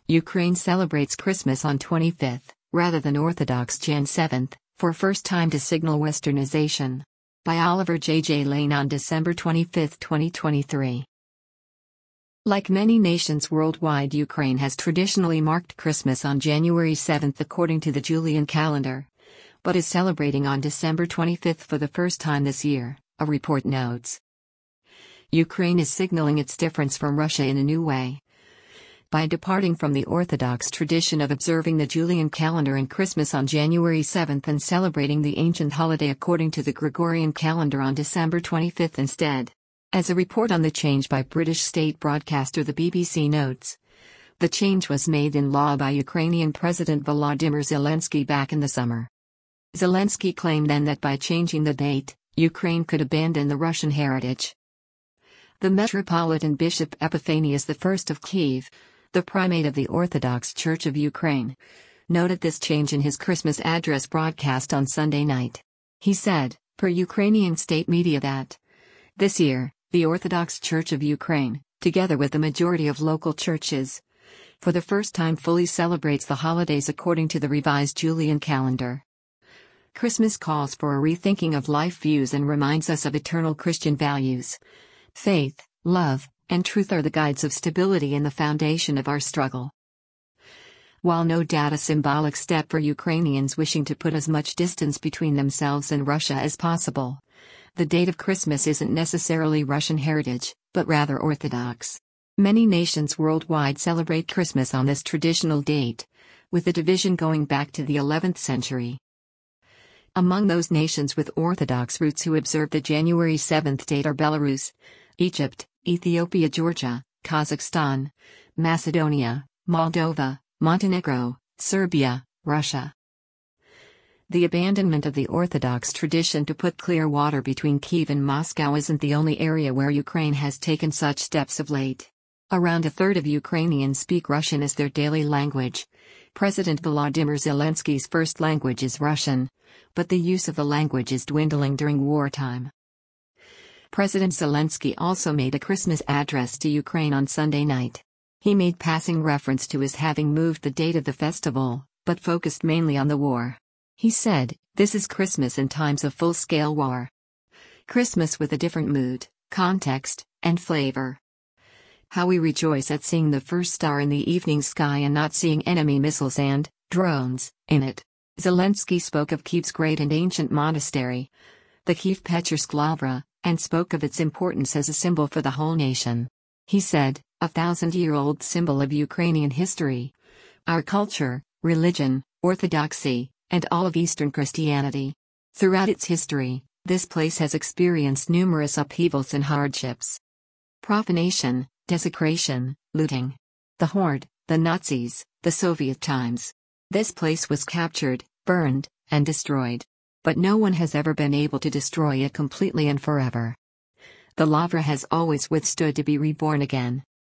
Ukraine celebrates Christmas on 25th, rather than Orthodox Jan 7th, for first time to signal Westernization. By Oliver J. Lane on December 25, 2023. Like many nations worldwide, Ukraine has traditionally marked Christmas on January 7th according to the Julian calendar, but is celebrating on December 25th for the first time this year, a report notes. Ukraine is signaling its difference from Russia in a new way. By departing from the Orthodox tradition of observing the Julian calendar and Christmas on January 7th and celebrating the ancient holiday according to the Gregorian calendar on December 25th instead. As a report on the change by British state broadcaster the BBC notes, the change was made in law by Ukrainian President Volodymyr Zelensky back in the summer. Zelensky claimed then that by changing the date, Ukraine could abandon the Russian heritage. The Metropolitan Bishop Epiphanius I of Kyiv, the primate of the Orthodox Church of Ukraine, noted this change in his Christmas address broadcast on Sunday night. He said, per Ukrainian state media, that this year, the Orthodox Church of Ukraine, together with the majority of local churches, for the first time fully celebrates the holidays according to the revised Julian calendar. Christmas calls for a rethinking of life views and reminds us of eternal Christian values. Faith, love, and truth are the guides of stability and the foundation of our struggle. While no doubt a symbolic step for Ukrainians wishing to put as much distance between themselves and Russia as possible, the date of Christmas isn't necessarily Russian heritage, but rather Orthodox. Many nations worldwide celebrate Christmas on this traditional date, with the division going back to the 11th century. Among those nations with Orthodox roots who observe the January 7th date are Belarus, Egypt, Ethiopia, Georgia, Kazakhstan, Macedonia, Moldova, Montenegro, Serbia, Russia. The abandonment of the Orthodox tradition to put clear water between Kyiv and Moscow isn't the only area where Ukraine has taken such steps of late. Around a third of Ukrainians speak Russian as their daily language. President Volodymyr Zelensky's first language is Russian, but the use of the language is dwindling during wartime. President Zelensky also made a Christmas address to Ukraine on Sunday night. He made passing reference to his having moved the date of the festival, but focused mainly on the war. He said, "This is Christmas in times of full-scale war. Christmas with a different mood, context, and flavor. How we rejoice at seeing the first star in the evening sky and not seeing enemy missiles and drones in it." Zelensky spoke of Kyiv's great and ancient monastery, the Kyiv-Pechersk Lavra, and spoke of its importance as a symbol for the whole nation. He said, "A 1,000-year-old symbol of Ukrainian history, our culture, religion, orthodoxy, and all of Eastern Christianity. Throughout its history, this place has experienced numerous upheavals and hardships. Profanation, desecration, looting. The Horde, the Nazis, the Soviet times. This place was captured, burned, and destroyed. But no one has ever been able to destroy it completely and forever. The Lavra has always withstood to be reborn again.